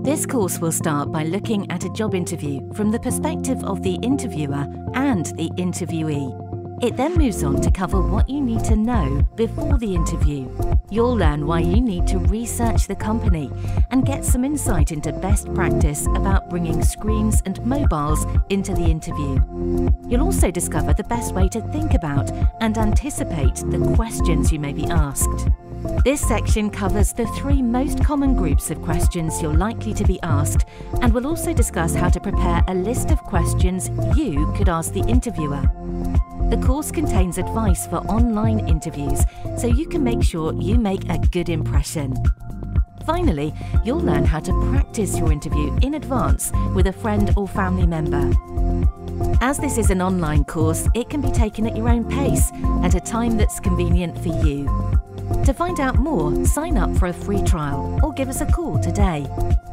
This course will start by looking at a job interview from the perspective of the interviewer and the interviewee. It then moves on to cover what you need to know before the interview. You'll learn why you need to research the company and get some insight into best practice about bringing screens and mobiles into the interview. You'll also discover the best way to think about and anticipate the questions you may be asked. This section covers the 3 most common groups of questions you're likely to be asked, and will also discuss how to prepare a list of questions you could ask the interviewer. The course contains advice for online interviews, so you can make sure you make a good impression. Finally, you'll learn how to practice your interview in advance with a friend or family member. As this is an online course, it can be taken at your own pace, at a time that's convenient for you. To find out more, sign up for a free trial or give us a call today.